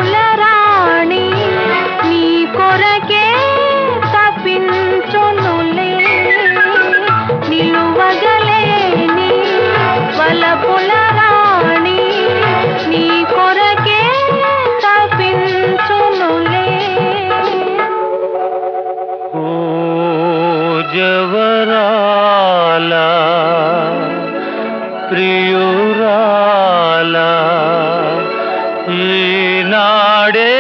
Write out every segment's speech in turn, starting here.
వలపుల రాణి నీ కొరకే తప్పించునులే నిలువగలేని వలపుల రాణి నీ కొరకే తప్పించునులే ఓ జవరాలా ప్రియురాలా ఈనాడే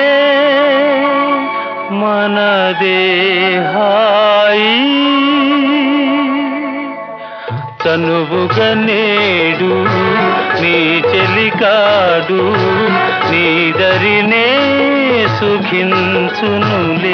మనదే హాయి తనువుగా నేడు నీ చెలికాడు నీ దరినే సుఖించునులే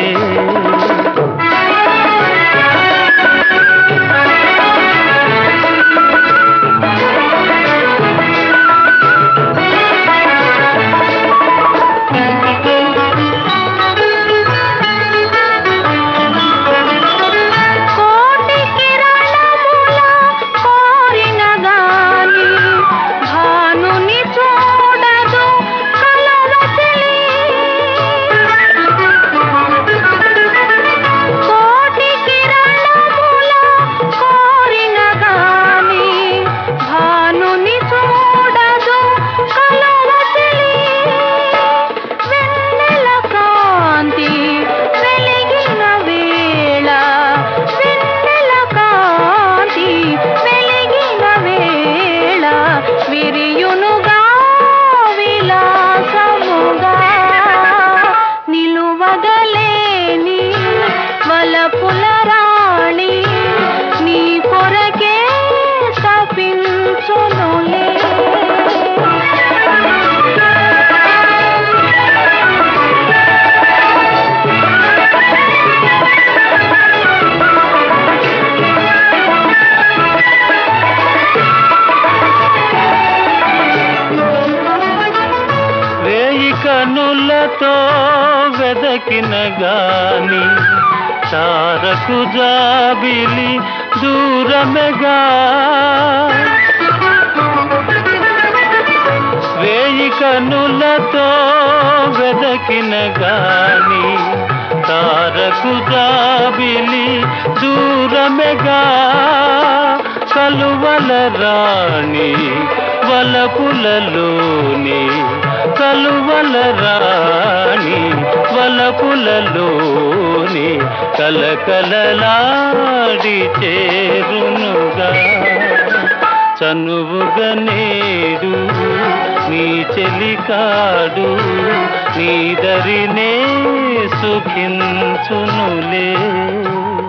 వలపుల రాణి నీ కొరకే తప్పించునులే వేయి కనులతో వెదకిన గాని తారకు జాబిలి దూరమెగా వేయి కనులతో వెదకిన గాని తారకు జాబిలి దూరమెగా కలువల రాణి వలపులలోని కలువల రాణి వలపులలోని కలకలలాడి చేరునుగా చనువుగా నేడు నీ చెలికాడు నీ దరినే సుఖించునులే